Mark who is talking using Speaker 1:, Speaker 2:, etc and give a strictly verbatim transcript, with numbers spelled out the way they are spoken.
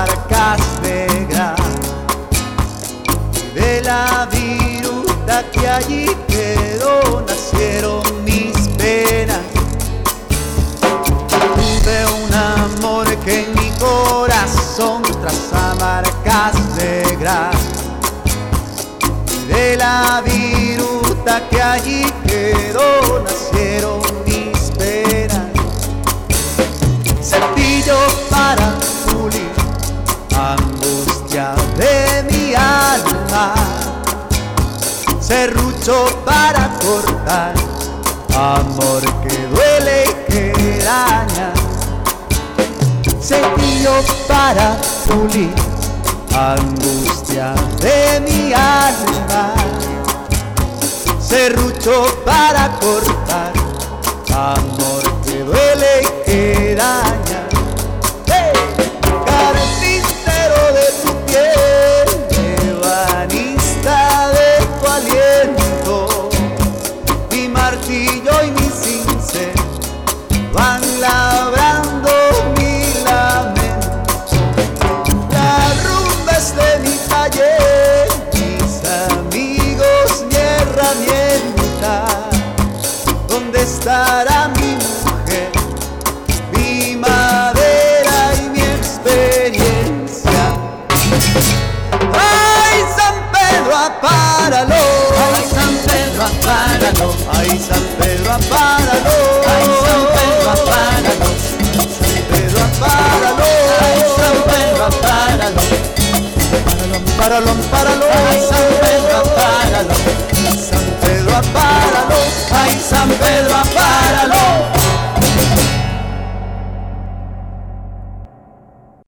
Speaker 1: marcas negras y de la viruta que allí quedó nacieron mis penas. Tuve un amor que en mi corazón traza marcas negras y de la viruta que allí quedó nacieron mis penas. Cepillo para pulir angustia de mi alma, serrucho para cortar amor que duele y que daña. Cepillo para pulir angustia de mi alma, serrucho para cortar amor que duele y que daña. ¡Hey! Carpintero de tu piel, ebanista de tu aliento, mi martillo y mi cincel van labrando mi lamento. La rumba es de mi taller, mis amigos, mi herramienta. ¿Dónde estará mi mujer, mi madera y mi experiencia? ¡Ay, San Pedro, apáralo!
Speaker 2: Ay, San Pedro, apáralo.
Speaker 1: ¡Ay, San Pedro, apáralo!
Speaker 2: Ay, San Pedro, apáralo.
Speaker 1: San Pedro, apáralo!
Speaker 2: Ay, San Pedro, apáralo.
Speaker 1: Apáralo, apáralo.
Speaker 2: Ay, San Pedro, apáralo.
Speaker 1: San Pedro, apáralo.
Speaker 2: Ay, San Pedro, apáralo.